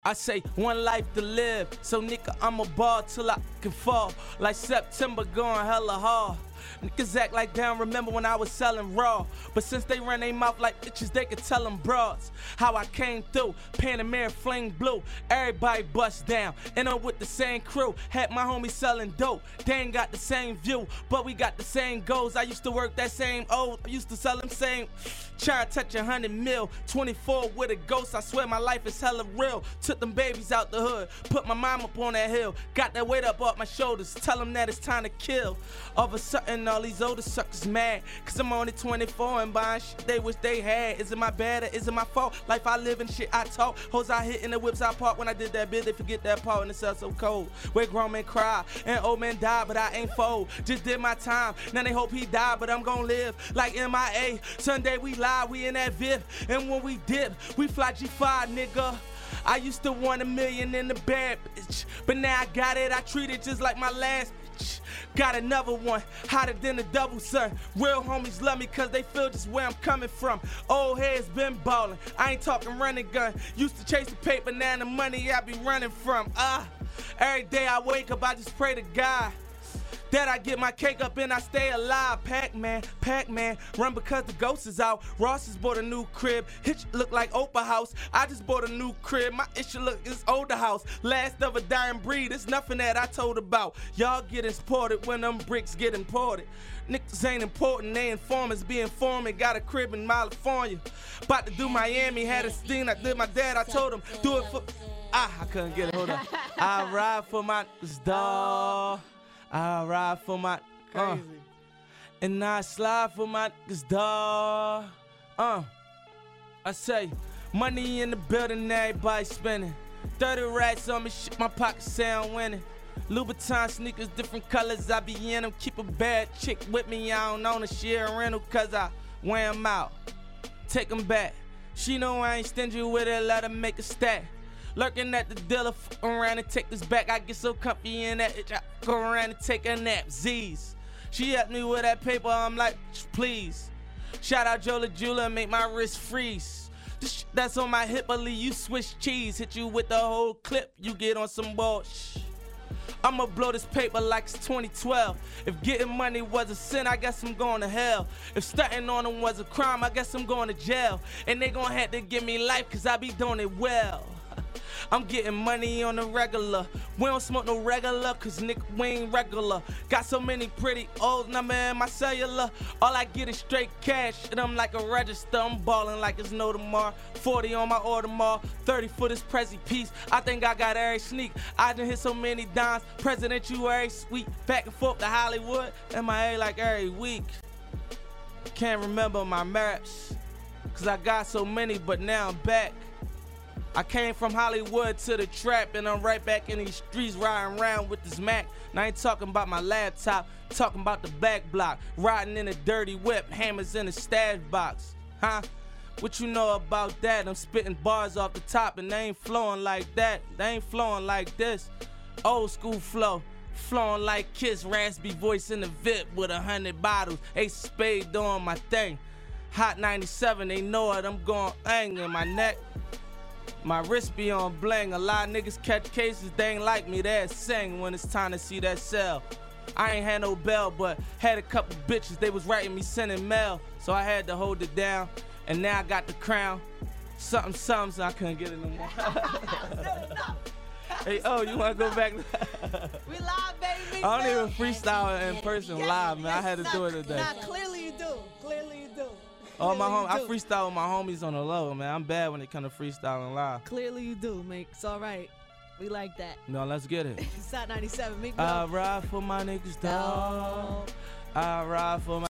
I say one life to live, so nigga I'ma ball till I can fall. Like September going hella hard. Niggas act like they don't remember when I was selling raw. But since they run their mouth like bitches, they can tell them broads how I came through. Panamera flame blue, everybody bust down. And I'm with the same crew, had my homies selling dope. They ain't got the same view, but we got the same goals. I used to work that same I used to sell them same. Trying to touch 100 mil, 24 with a ghost. I swear my life is hella real. Took them babies out the hood, put my mom up on that hill. Got that weight up off my shoulders, tell them that it's time to kill. All of a sudden all these older suckers mad, cause I'm only 24 and buying shit they wish they had. Is it my bad or is it my fault? Life I live and shit I talk. Hoes I hit in the whips I park. When I did that bit, they forget that part and the cell so cold. Where grown men cry and old men die, but I ain't fold. Just did my time, now they hope he died, but I'm gon' live like MIA. Sunday we lie, we in that VIP, and when we dip, we fly G5, nigga. I used to want $1 million in the bad bitch, but now I got it, I treat it just like my last bitch. Got another one, hotter than a double, son. Real homies love me cause they feel just where I'm coming from. Old heads been ballin', I ain't talking running gun. Used to chase the paper, now the money I be running from. Every day I wake up, I just pray to God that I get my cake up and I stay alive. Pac-Man, run because the ghost is out. Ross has bought a new crib, Hitch look like Oprah House. I just bought a new crib, my issue look is older house. Last of a dying breed, it's nothing that I told about. Y'all get imported when them bricks get imported. Niggas ain't important, they informers be informing. Got a crib in California, about to do Miami. Had a sting, I did my dad, I told him, do it for, I couldn't get it, hold on. I ride for my dog. I ride for my and I slide for my niggas, dawg. I say, money in the building, everybody spending. 30 racks on me, shit, my pockets sound winning. Louboutin sneakers, different colors, I be in them. Keep a bad chick with me, I don't own a share rental, cause I wear them out. Take them back. She know I ain't stingy with it, let her make a stack. Lurking at the dealer, fuck around and take this back. I get so comfy in that itch, I go around and take a nap. Z's. She helped me with that paper, I'm like, please. Shout out Jola Jula and make my wrist freeze. This shit that's on my hip, believe you Swiss cheese. Hit you with the whole clip, you get on some bullshit. I'ma blow this paper like it's 2012. If getting money was a sin, I guess I'm going to hell. If stunting on them was a crime, I guess I'm going to jail. And they gon' have to give me life, cause I be doing it well. I'm getting money on the regular. We don't smoke no regular, cause nigga, we ain't regular. Got so many pretty old number in my cellular. All I get is straight cash, and I'm like a register. I'm ballin' like it's no tomorrow. 40 on my Audemars, 30 for this Prezi piece. I think I got every sneak. I done hit so many dimes. President, you every sweet. Back and forth to Hollywood, MIA like every week. Can't remember my maps, cause I got so many, but now I'm back. I came from Hollywood to the trap, and I'm right back in these streets riding around with this Mac. And I ain't talking about my laptop, talking about the back block. Riding in a dirty whip, hammers in a stash box. Huh? What you know about that? I'm spitting bars off the top, and they ain't flowing like that. They ain't flowing like this. Old school flow. Flowing like Kiss, raspy voice in the VIP with 100 bottles. Ace of Spade doing my thing. Hot 97, they know it, I'm going bang in my neck. My wrist be on bling. A lot of niggas catch cases, they ain't like me, they sing when it's time to see that cell. I ain't had no bell, but had a couple bitches, they was writing me sending mail. So I had to hold it down, and now I got the crown. Something, so I couldn't get it no more. Hey, you wanna go back? We live, baby. I don't even freestyle in person live, man. I had to do it today. Nah, clearly you do. Clearly you do. Oh, my home, I freestyle with my homies on the low, man. I'm bad when it comes to freestyling live. Clearly you do, mate. It's all right. We like that. No, let's get it. It's Hot 97. I ride for my niggas, dawg. I ride for my